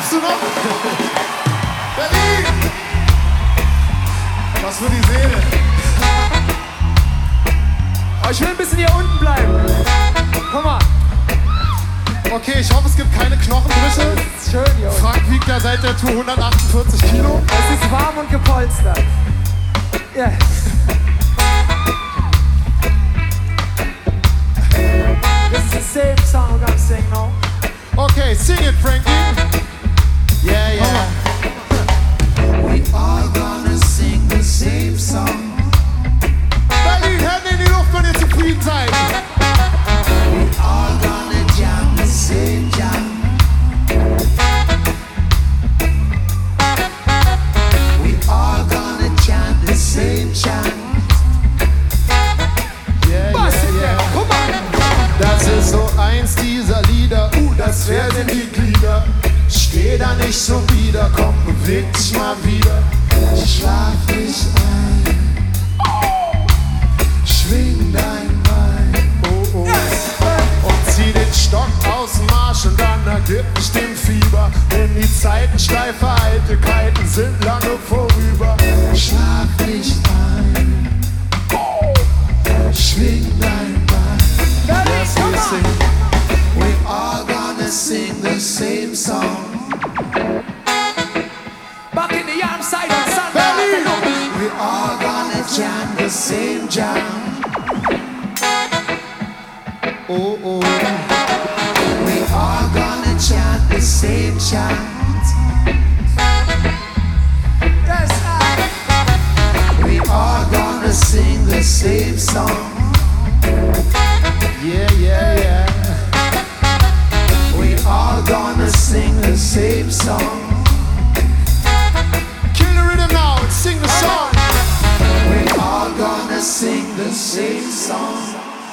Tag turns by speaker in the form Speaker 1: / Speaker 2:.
Speaker 1: Lebst du noch? Berlin! Was für die Seele.
Speaker 2: Oh, ich will ein bisschen hier unten bleiben. Komm mal.
Speaker 1: Okay, ich hoffe, es gibt keine Knochenbrüche.
Speaker 2: Das ist schön hier unten.
Speaker 1: Frank wiegt ja seit der Tour 148 Kilo.
Speaker 2: Es ist warm und gepolstert. Yeah. This is the same song we're gonna sing now.
Speaker 1: Okay, sing it, Frankie. Yeah, yeah.
Speaker 3: We all gonna sing the same song.
Speaker 1: Berlin, Hände in die Luft, wenn ihr zufrieden seid.
Speaker 3: We all gonna jam the same jam. We all gonna chant the same chant.
Speaker 1: Yeah,
Speaker 2: Was
Speaker 1: yeah,
Speaker 2: ist
Speaker 1: yeah.
Speaker 2: denn? Guck mal.
Speaker 1: Das ist so eins dieser Lieder, das werden die Glieder. Steh da nicht so wieder, komm, beweg dich mal wieder.
Speaker 3: Schlaf dich ein. Schwing dein Bein.
Speaker 1: Oh, oh. Und zieh den Stock aus dem Marsch und dann ergib dich dem Fieber. Denn die Zeiten steifer Eitelkeiten sind lange vorüber.
Speaker 3: Schlaf dich ein. Schwing dein Bein.
Speaker 1: Yes, we sing.
Speaker 3: We all gonna sing the same song.
Speaker 2: Back in the yam side of sun.
Speaker 1: Berlin!
Speaker 3: We all gonna chant the same jam.
Speaker 1: Oh, oh.
Speaker 3: We all gonna chant the same chant.
Speaker 2: Yes,
Speaker 3: We all gonna sing the same song.
Speaker 1: Yeah, yeah, yeah.
Speaker 3: We all gonna sing the same song.
Speaker 1: Kill the rhythm now and sing the song.
Speaker 3: We all gonna sing the same song.